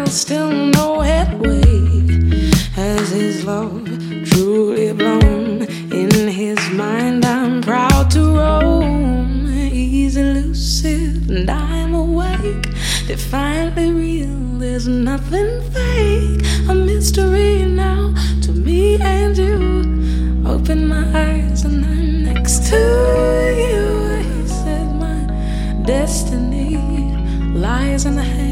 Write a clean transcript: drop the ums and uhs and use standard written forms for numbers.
still no headway. Has his love truly blown in his mind? I'm proud to roam. He's elusive and I'm awake, defiantly real, there's nothing fake. A mystery now to me and you. Open my eyes and I'm next to you. He said my destiny lies in the hands